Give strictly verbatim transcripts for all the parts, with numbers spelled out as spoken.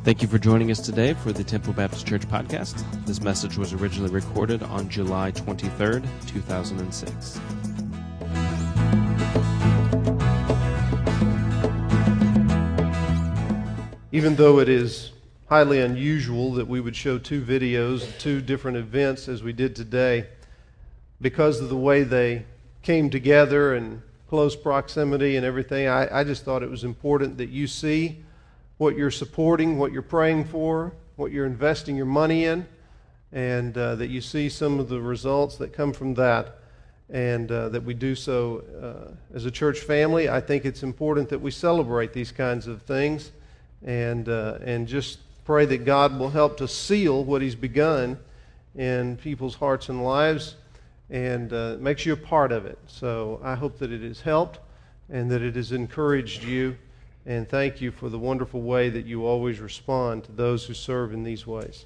Thank you for joining us today for the Temple Baptist Church podcast. This message was originally recorded on July twenty-third, two thousand six. Even though it is highly unusual that we would show two videos, two different events as we did today, because of the way they came together and close proximity and everything, I, I just thought it was important that you see what you're supporting, what you're praying for, what you're investing your money in, and uh, that you see some of the results that come from that, and uh, that we do so uh, as a church family. I think it's important that we celebrate these kinds of things, and uh, and just pray that God will help to seal what He's begun in people's hearts and lives, and uh, makes you a part of it. So I hope that it has helped, and that it has encouraged you. And thank you for the wonderful way that you always respond to those who serve in these ways.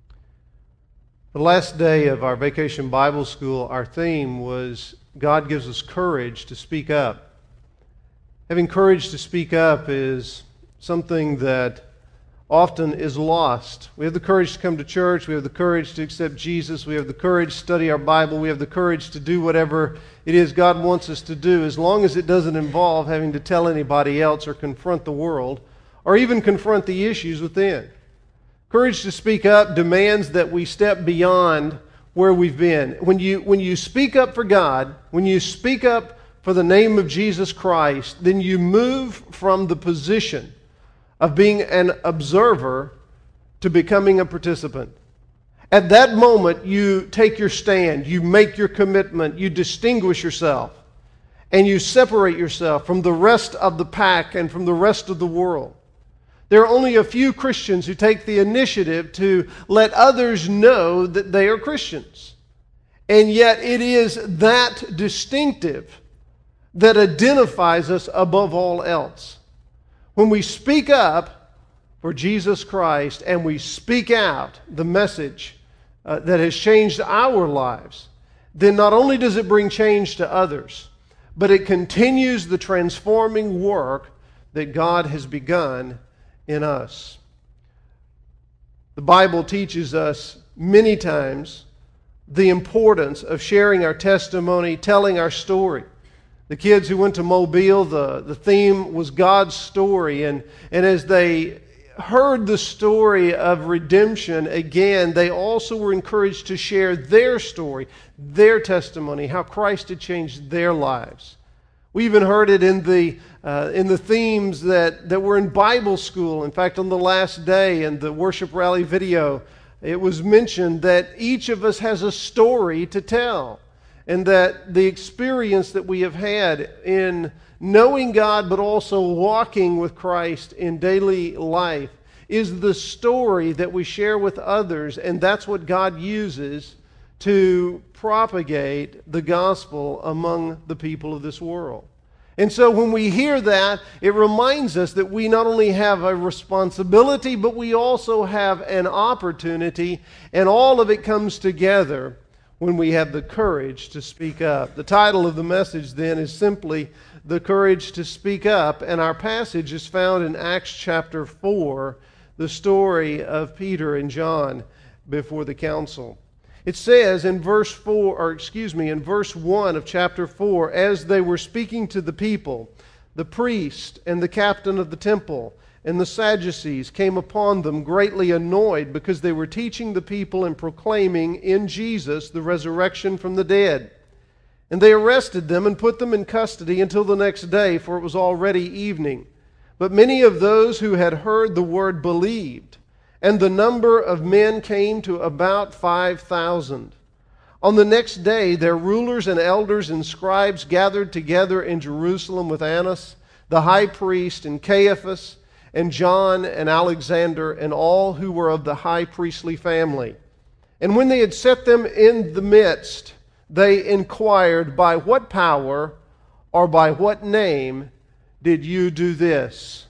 The last day of our Vacation Bible School, our theme was God gives us courage to speak up. Having courage to speak up is something that often is lost. We have the courage to come to church. We have the courage to accept Jesus. We have the courage to study our Bible. We have the courage to do whatever it is God wants us to do, as long as it doesn't involve having to tell anybody else or confront the world or even confront the issues within. Courage to speak up demands that we step beyond where we've been. When you, when you speak up for God, when you speak up for the name of Jesus Christ, then you move from the position of being an observer to becoming a participant. At that moment, you take your stand, you make your commitment, you distinguish yourself, and you separate yourself from the rest of the pack and from the rest of the world. There are only a few Christians who take the initiative to let others know that they are Christians. And yet it is that distinctive that identifies us above all else. When we speak up for Jesus Christ and we speak out the message uh, that has changed our lives, then not only does it bring change to others, but it continues the transforming work that God has begun in us. The Bible teaches us many times the importance of sharing our testimony, telling our story. The kids who went to Mobile, the, the theme was God's story. And, and as they heard the story of redemption again, they also were encouraged to share their story, their testimony, how Christ had changed their lives. We even heard it in the, uh, in the themes that, that were in Bible school. In fact, on the last day in the worship rally video, it was mentioned that each of us has a story to tell. And that the experience that we have had in knowing God but also walking with Christ in daily life is the story that we share with others, and that's what God uses to propagate the gospel among the people of this world. And so when we hear that, it reminds us that we not only have a responsibility, but we also have an opportunity, and all of it comes together when we have the courage to speak up. The title of the message then is simply The Courage to Speak Up, and our passage is found in Acts chapter four, the story of Peter and John before the council. It says in verse four, or excuse me, in verse one of chapter four, as they were speaking to the people, the priest and the captain of the temple and the Sadducees came upon them greatly annoyed because they were teaching the people and proclaiming in Jesus the resurrection from the dead. And they arrested them and put them in custody until the next day, for it was already evening. But many of those who had heard the word believed, and the number of men came to about five thousand. On the next day, their rulers and elders and scribes gathered together in Jerusalem with Annas, the high priest, and Caiaphas, and John and Alexander, and all who were of the high priestly family. And when they had set them in the midst, they inquired, by what power or by what name did you do this?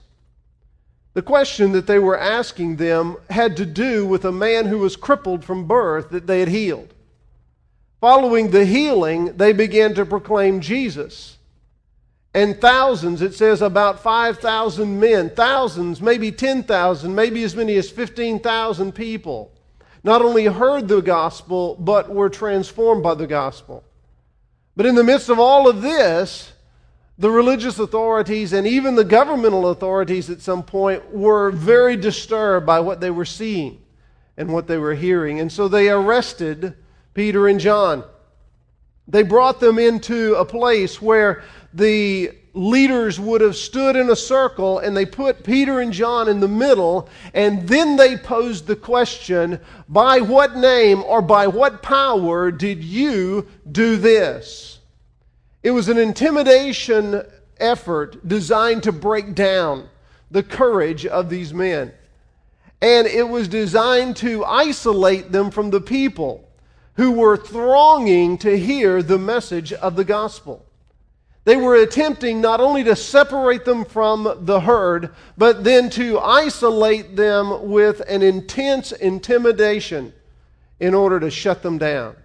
The question that they were asking them had to do with a man who was crippled from birth that they had healed. Following the healing, they began to proclaim Jesus. And thousands, it says about five thousand men, thousands, maybe ten thousand, maybe as many as fifteen thousand people, not only heard the gospel, but were transformed by the gospel. But in the midst of all of this, the religious authorities and even the governmental authorities at some point were very disturbed by what they were seeing and what they were hearing. And so they arrested Peter and John. They brought them into a place where the leaders would have stood in a circle, and they put Peter and John in the middle, and then they posed the question, by what name or by what power did you do this? It was an intimidation effort designed to break down the courage of these men. And it was designed to isolate them from the people who were thronging to hear the message of the gospel. They were attempting not only to separate them from the herd, but then to isolate them with an intense intimidation in order to shut them down.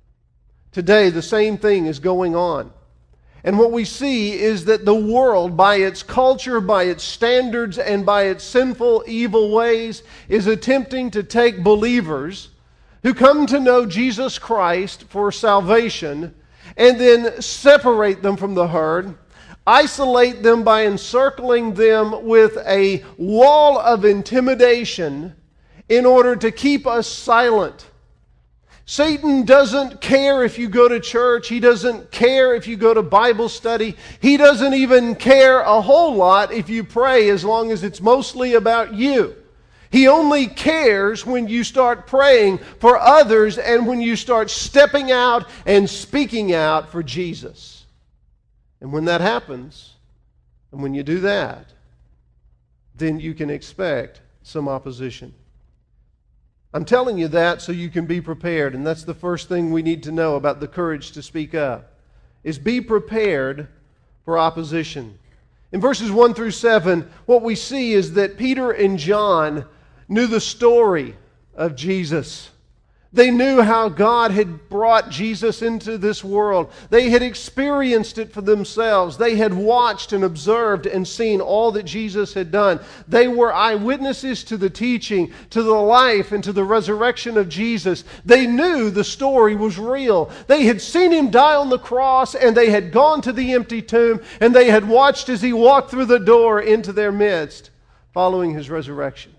Today, the same thing is going on. And what we see is that the world, by its culture, by its standards, and by its sinful, evil ways, is attempting to take believers who come to know Jesus Christ for salvation and then separate them from the herd, isolate them by encircling them with a wall of intimidation in order to keep us silent. Satan doesn't care if you go to church. He doesn't care if you go to Bible study. He doesn't even care a whole lot if you pray, as long as it's mostly about you. He only cares when you start praying for others and when you start stepping out and speaking out for Jesus. And when that happens, and when you do that, then you can expect some opposition. I'm telling you that so you can be prepared, and that's the first thing we need to know about the courage to speak up, is be prepared for opposition. In verses one through seven, what we see is that Peter and John knew the story of Jesus. They knew how God had brought Jesus into this world. They had experienced it for themselves. They had watched and observed and seen all that Jesus had done. They were eyewitnesses to the teaching, to the life, and to the resurrection of Jesus. They knew the story was real. They had seen Him die on the cross, and they had gone to the empty tomb, and they had watched as He walked through the door into their midst, following His resurrection.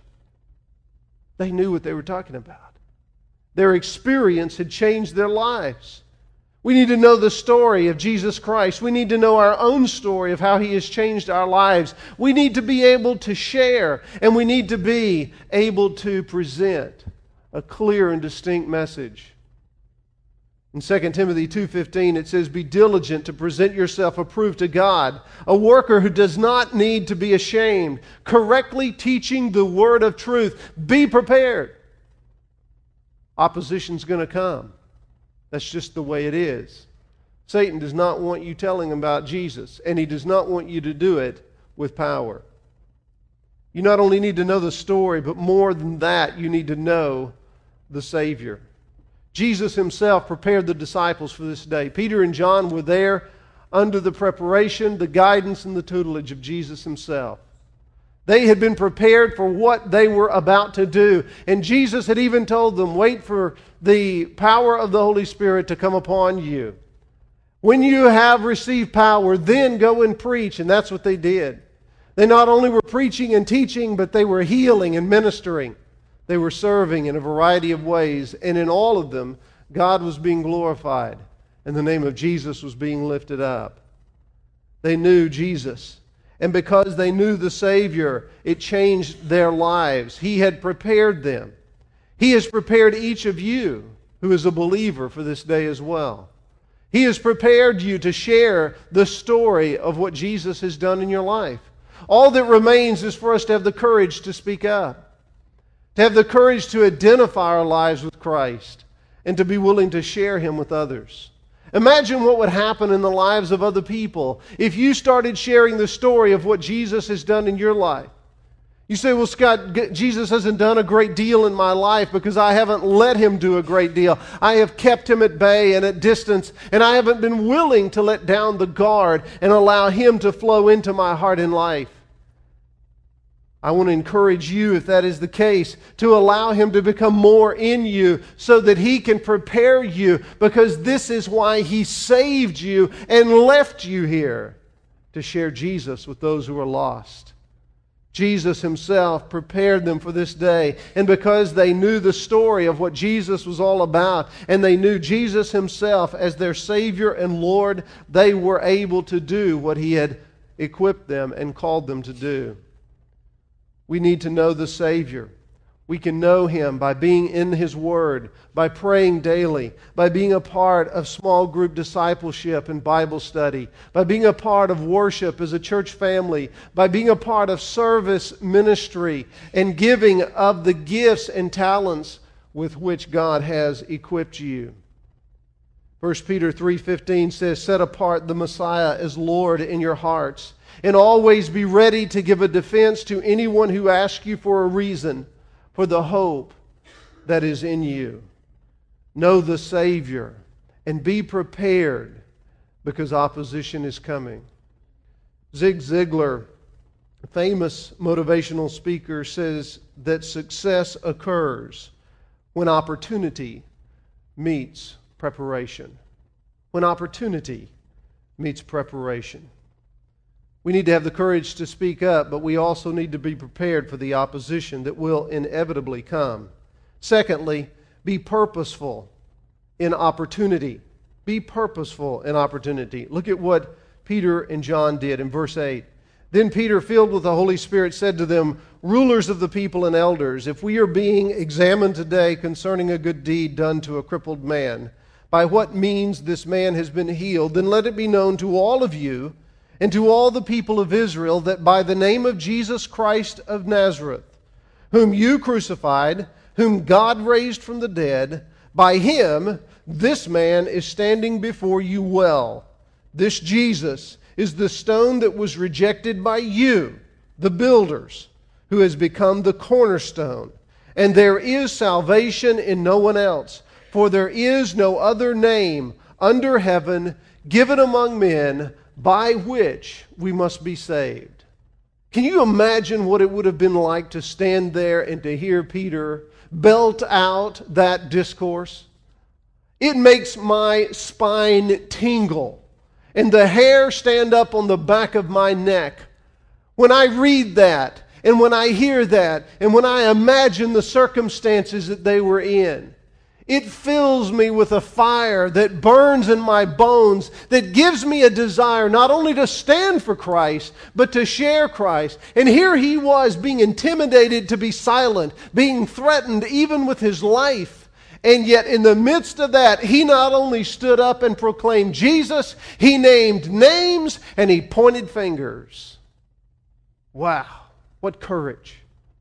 They knew what they were talking about. Their experience had changed their lives. We need to know the story of Jesus Christ. We need to know our own story of how He has changed our lives. We need to be able to share, and we need to be able to present a clear and distinct message. In Second Timothy two fifteen, it says, "Be diligent to present yourself approved to God, a worker who does not need to be ashamed, correctly teaching the word of truth." Be prepared. Opposition's going to come. That's just the way it is. Satan does not want you telling him about Jesus, and he does not want you to do it with power. You not only need to know the story, but more than that, you need to know the Savior. Jesus Himself prepared the disciples for this day. Peter and John were there under the preparation, the guidance, and the tutelage of Jesus Himself. They had been prepared for what they were about to do. And Jesus had even told them, wait for the power of the Holy Spirit to come upon you. When you have received power, then go and preach. And that's what they did. They not only were preaching and teaching, but they were healing and ministering. They were serving in a variety of ways. And in all of them, God was being glorified, and the name of Jesus was being lifted up. They knew Jesus. And because they knew the Savior, it changed their lives. He had prepared them. He has prepared each of you who is a believer for this day as well. He has prepared you to share the story of what Jesus has done in your life. All that remains is for us to have the courage to speak up, to have the courage to identify our lives with Christ, and to be willing to share Him with others. Imagine what would happen in the lives of other people if you started sharing the story of what Jesus has done in your life. You say, well, Scott, Jesus hasn't done a great deal in my life because I haven't let Him do a great deal. I have kept Him at bay and at distance, and I haven't been willing to let down the guard and allow Him to flow into my heart and life. I want to encourage you, if that is the case, to allow Him to become more in you so that He can prepare you, because this is why He saved you and left you here, to share Jesus with those who are lost. Jesus Himself prepared them for this day. And because they knew the story of what Jesus was all about, and they knew Jesus Himself as their Savior and Lord, they were able to do what He had equipped them and called them to do. We need to know the Savior. We can know Him by being in His Word, by praying daily, by being a part of small group discipleship and Bible study, by being a part of worship as a church family, by being a part of service ministry and giving of the gifts and talents with which God has equipped you. First Peter three fifteen says, "Set apart the Messiah as Lord in your hearts, and always be ready to give a defense to anyone who asks you for a reason for the hope that is in you." Know the Savior and be prepared, because opposition is coming. Zig Ziglar, a famous motivational speaker, says that success occurs when opportunity meets preparation. When opportunity meets preparation. We need to have the courage to speak up, but we also need to be prepared for the opposition that will inevitably come. Secondly, be purposeful in opportunity. Be purposeful in opportunity. Look at what Peter and John did in verse eight. "Then Peter, filled with the Holy Spirit, said to them, 'Rulers of the people and elders, if we are being examined today concerning a good deed done to a crippled man, by what means this man has been healed, then let it be known to all of you and to all the people of Israel that by the name of Jesus Christ of Nazareth, whom you crucified, whom God raised from the dead, by Him this man is standing before you well. This Jesus is the stone that was rejected by you, the builders, who has become the cornerstone. And there is salvation in no one else, for there is no other name under heaven given among men by which we must be saved.'" Can you imagine what it would have been like to stand there and to hear Peter belt out that discourse? It makes my spine tingle and the hair stand up on the back of my neck when I read that, and when I hear that, and when I imagine the circumstances that they were in. It fills me with a fire that burns in my bones, that gives me a desire not only to stand for Christ, but to share Christ. And here he was being intimidated to be silent, being threatened even with his life. And yet in the midst of that, he not only stood up and proclaimed Jesus, he named names and he pointed fingers. Wow, what courage.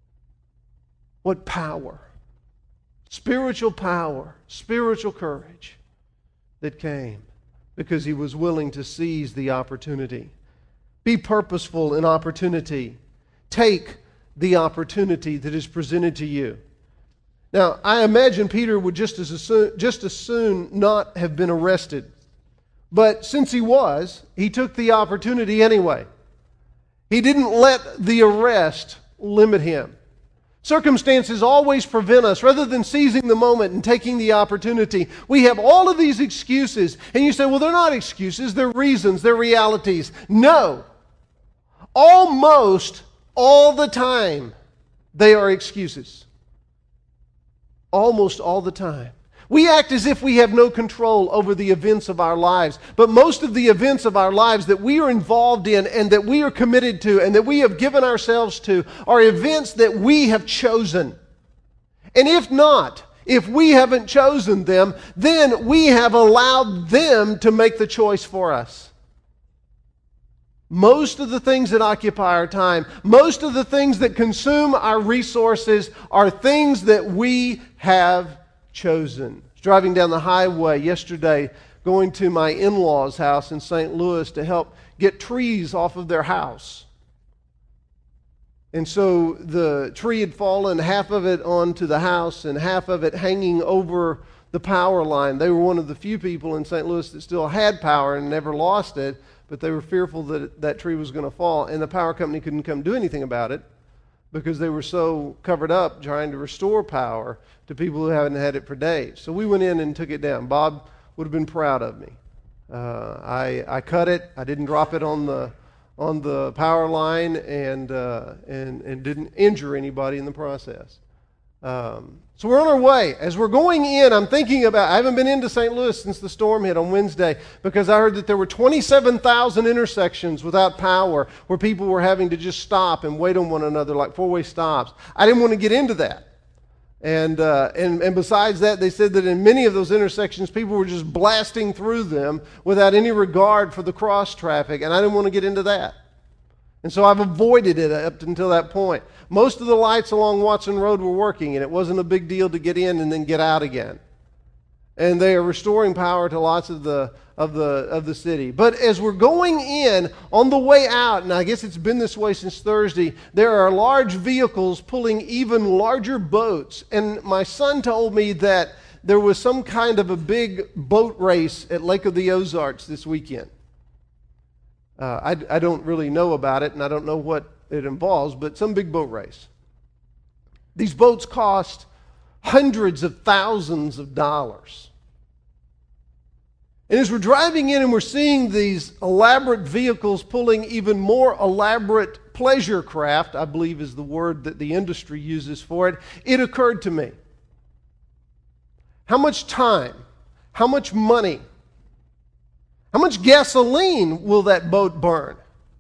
What power. Spiritual power, spiritual courage that came because he was willing to seize the opportunity. Be purposeful in opportunity. Take the opportunity that is presented to you. Now, I imagine Peter would just as soon, just as soon not have been arrested. But since he was, he took the opportunity anyway. He didn't let the arrest limit him. Circumstances always prevent us. Rather than seizing the moment and taking the opportunity, we have all of these excuses. And you say, well, they're not excuses, they're reasons, they're realities. No. Almost all the time, they are excuses. Almost all the time. We act as if we have no control over the events of our lives. But most of the events of our lives that we are involved in and that we are committed to and that we have given ourselves to are events that we have chosen. And if not, if we haven't chosen them, then we have allowed them to make the choice for us. Most of the things that occupy our time, most of the things that consume our resources are things that we have chosen. I was driving down the highway yesterday, going to my in-laws' house in Saint Louis to help get trees off of their house. And so the tree had fallen, half of it onto the house and half of it hanging over the power line. They were one of the few people in Saint Louis that still had power and never lost it, but they were fearful that that tree was going to fall, and the power company couldn't come do anything about it because they were so covered up trying to restore power to people who haven't had it for days. So we went in and took it down. Bob would have been proud of me. Uh, I, I cut it. I didn't drop it on the on the power line and uh, and and didn't injure anybody in the process. Um, so we're on our way. As we're going in, I'm thinking about, I haven't been into Saint Louis since the storm hit on Wednesday because I heard that there were twenty-seven thousand intersections without power where people were having to just stop and wait on one another like four-way stops. I didn't want to get into that. And, uh, and and besides that, they said that in many of those intersections, people were just blasting through them without any regard for the cross traffic, and I didn't want to get into that. And so I've avoided it up until that point. Most of the lights along Watson Road were working, and it wasn't a big deal to get in and then get out again. And they are restoring power to lots of the of the of the city. But as we're going in, on the way out, and I guess it's been this way since Thursday, there are large vehicles pulling even larger boats. And my son told me that there was some kind of a big boat race at Lake of the Ozarks this weekend. Uh, I, I don't really know about it, and I don't know what it involves, but some big boat race. These boats cost hundreds of thousands of dollars. And as we're driving in and we're seeing these elaborate vehicles pulling even more elaborate pleasure craft, I believe is the word that the industry uses for it, it occurred to me. How much time, how much money, how much gasoline will that boat burn?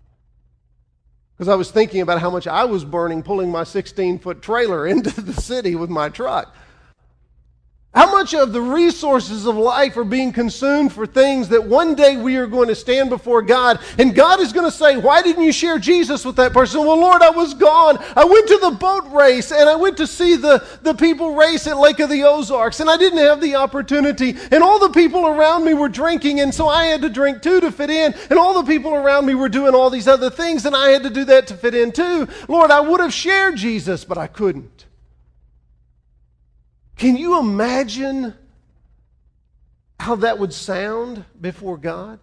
Because I was thinking about how much I was burning pulling my sixteen-foot trailer into the city with my truck. How much of the resources of life are being consumed for things that one day we are going to stand before God, and God is going to say, why didn't you share Jesus with that person? Well, Lord, I was gone. I went to the boat race, and I went to see the, the people race at Lake of the Ozarks, and I didn't have the opportunity, and all the people around me were drinking, and so I had to drink too to fit in, and all the people around me were doing all these other things, and I had to do that to fit in too. Lord, I would have shared Jesus, but I couldn't. Can you imagine how that would sound before God?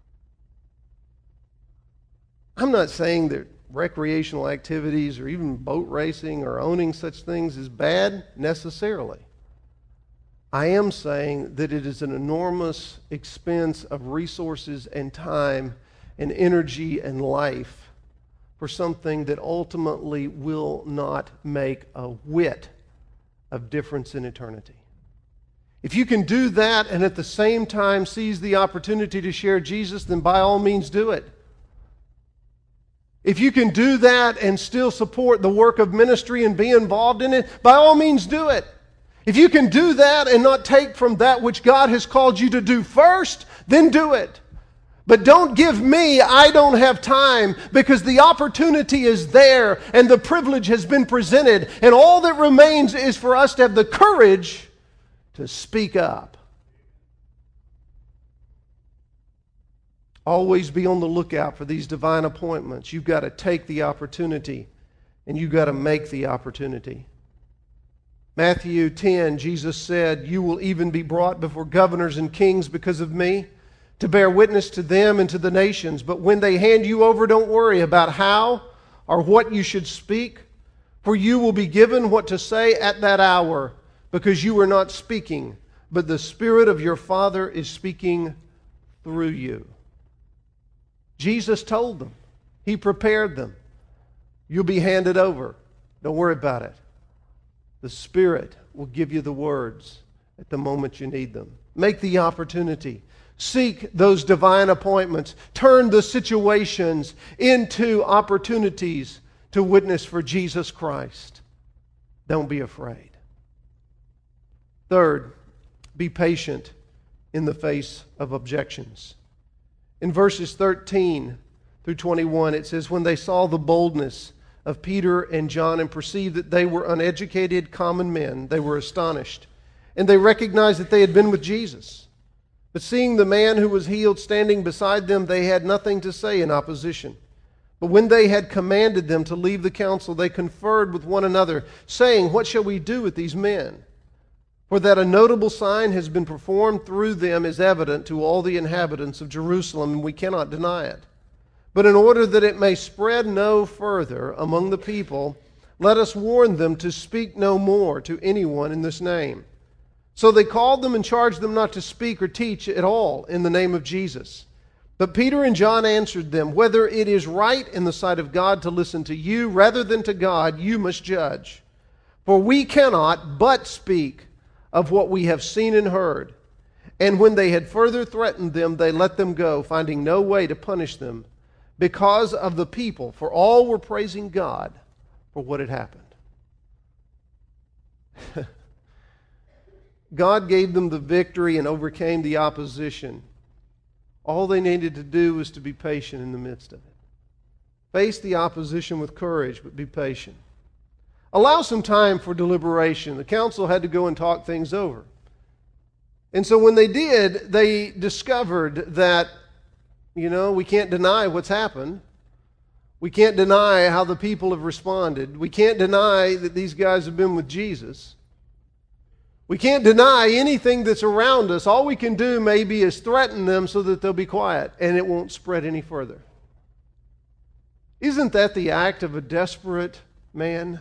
I'm not saying that recreational activities or even boat racing or owning such things is bad necessarily. I am saying that it is an enormous expense of resources and time and energy and life for something that ultimately will not make a whit of difference in eternity. If you can do that and at the same time seize the opportunity to share Jesus, then by all means do it. If you can do that and still support the work of ministry and be involved in it, by all means do it. If you can do that and not take from that which God has called you to do first, then do it. But don't give me, I don't have time, because the opportunity is there and the privilege has been presented, and all that remains is for us to have the courage to speak up. Always be on the lookout for these divine appointments. You've got to take the opportunity, and you've got to make the opportunity. Matthew ten, Jesus said, "You will even be brought before governors and kings because of me, to bear witness to them and to the nations. But when they hand you over, don't worry about how or what you should speak, for you will be given what to say at that hour, because you are not speaking, but the Spirit of your Father is speaking through you." Jesus told them. He prepared them. You'll be handed over. Don't worry about it. The Spirit will give you the words at the moment you need them. Make the opportunity. Seek those divine appointments. Turn the situations into opportunities to witness for Jesus Christ. Don't be afraid. Third, be patient in the face of objections. In verses thirteen through twenty-one, it says, "When they saw the boldness of Peter and John and perceived that they were uneducated common men, they were astonished, and they recognized that they had been with Jesus. But seeing the man who was healed standing beside them, they had nothing to say in opposition. But when they had commanded them to leave the council, they conferred with one another, saying, "What shall we do with these men? For that a notable sign has been performed through them is evident to all the inhabitants of Jerusalem, and we cannot deny it. But in order that it may spread no further among the people, let us warn them to speak no more to anyone in this name." So they called them and charged them not to speak or teach at all in the name of Jesus. But Peter and John answered them, "Whether it is right in the sight of God to listen to you rather than to God, you must judge. For we cannot but speak of what we have seen and heard." And when they had further threatened them, they let them go, finding no way to punish them because of the people, for all were praising God for what had happened. God gave them the victory and overcame the opposition. All they needed to do was to be patient in the midst of it. Face the opposition with courage, but be patient. Allow some time for deliberation. The council had to go and talk things over. And so when they did, they discovered that, you know, we can't deny what's happened. We can't deny how the people have responded. We can't deny that these guys have been with Jesus. We can't deny anything that's around us. All we can do maybe is threaten them so that they'll be quiet and it won't spread any further. Isn't that the act of a desperate man?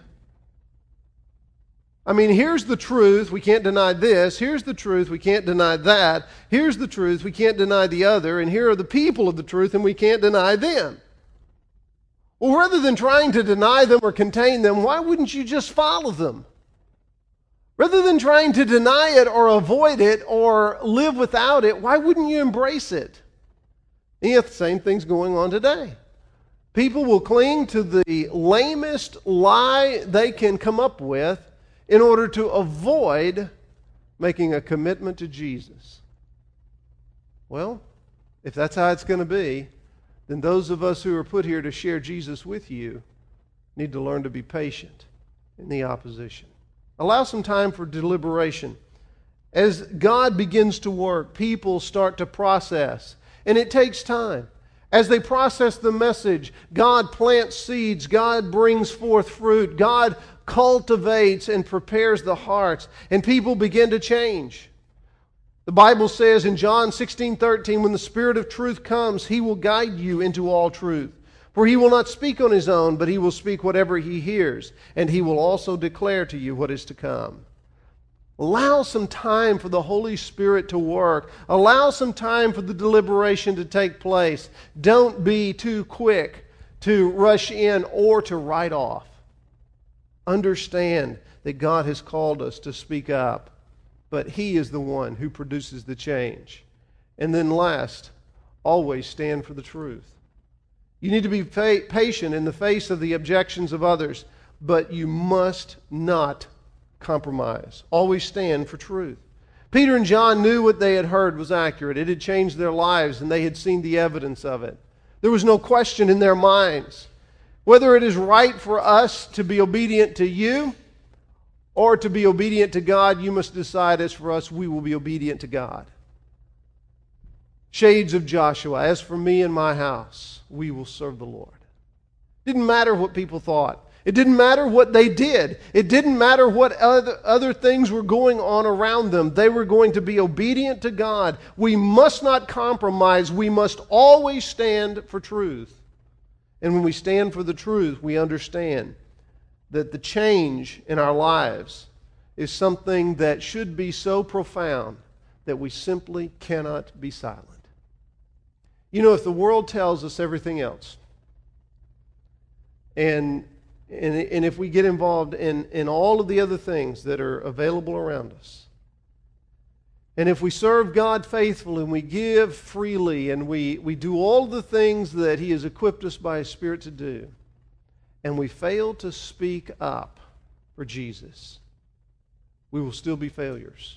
I mean, here's the truth, we can't deny this. Here's the truth, we can't deny that. Here's the truth, we can't deny the other. And here are the people of the truth, and we can't deny them. Well, rather than trying to deny them or contain them, why wouldn't you just follow them? Rather than trying to deny it or avoid it or live without it, why wouldn't you embrace it? And yet the same thing's going on today. People will cling to the lamest lie they can come up with in order to avoid making a commitment to Jesus. Well, if that's how it's going to be, then those of us who are put here to share Jesus with you need to learn to be patient in the opposition. Allow some time for deliberation. As God begins to work, people start to process, and it takes time. As they process the message, God plants seeds, God brings forth fruit, God cultivates and prepares the hearts, and people begin to change. The Bible says in John sixteen thirteen, when the Spirit of truth comes, He will guide you into all truth. For He will not speak on His own, but He will speak whatever He hears, and He will also declare to you what is to come. Allow some time for the Holy Spirit to work. Allow some time for the deliberation to take place. Don't be too quick to rush in or to write off. Understand that God has called us to speak up, but He is the one who produces the change. And then last, always stand for the truth. You need to be patient in the face of the objections of others, but you must not compromise. Always stand for truth. Peter and John knew what they had heard was accurate. It had changed their lives, and they had seen the evidence of it. There was no question in their minds. Whether it is right for us to be obedient to you or to be obedient to God, you must decide. As for us, we will be obedient to God. Shades of Joshua, as for me and my house, we will serve the Lord. It didn't matter what people thought. It didn't matter what they did. It didn't matter what other, other things were going on around them. They were going to be obedient to God. We must not compromise. We must always stand for truth. And when we stand for the truth, we understand that the change in our lives is something that should be so profound that we simply cannot be silent. You know, if the world tells us everything else, and and, and if we get involved in, in all of the other things that are available around us, and if we serve God faithfully and we give freely and we, we do all the things that He has equipped us by His Spirit to do, and we fail to speak up for Jesus, we will still be failures.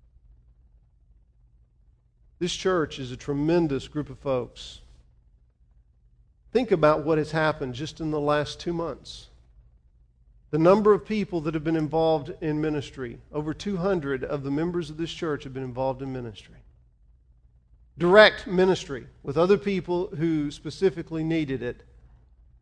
This church is a tremendous group of folks. Think about what has happened just in the last two months. The number of people that have been involved in ministry, over two hundred of the members of this church have been involved in ministry. Direct ministry with other people who specifically needed it.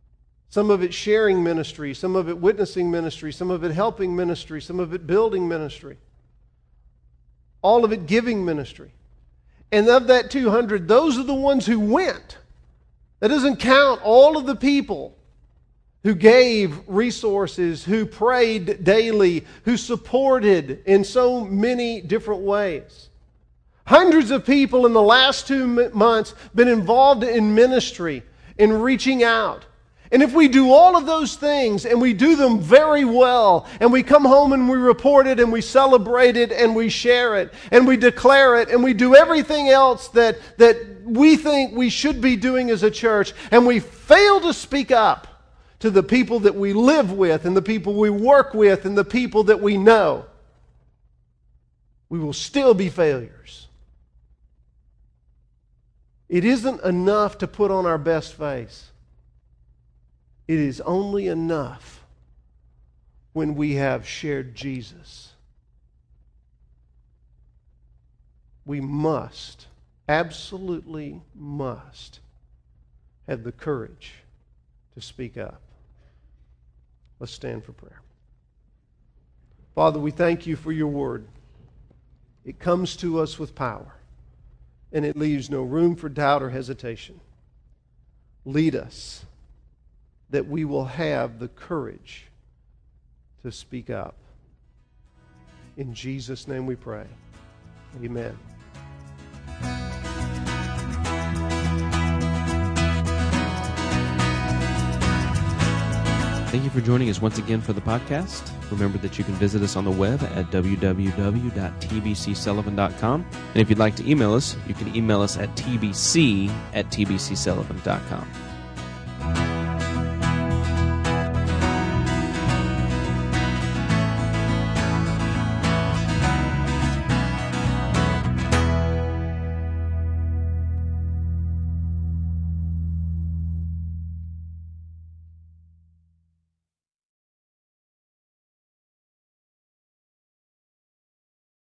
Some of it sharing ministry, some of it witnessing ministry, some of it helping ministry, some of it building ministry. All of it giving ministry. And of that two hundred, those are the ones who went. That doesn't count all of the people who gave resources, who prayed daily, who supported in so many different ways. Hundreds of people in the last two months been involved in ministry, in reaching out. And if we do all of those things, and we do them very well, and we come home and we report it, and we celebrate it, and we share it, and we declare it, and we do everything else that, that we think we should be doing as a church, and we fail to speak up to the people that we live with, and the people we work with, and the people that we know, we will still be failures. It isn't enough to put on our best face. It is only enough when we have shared Jesus. We must, absolutely must, have the courage to speak up. Let's stand for prayer. Father, we thank you for your word. It comes to us with power, and it leaves no room for doubt or hesitation. Lead us, that we will have the courage to speak up. In Jesus' name we pray. Amen. Thank you for joining us once again for the podcast. Remember that you can visit us on the web at w w w dot t b c sullivan dot com. And if you'd like to email us, you can email us at t b c at t b c sullivan dot com.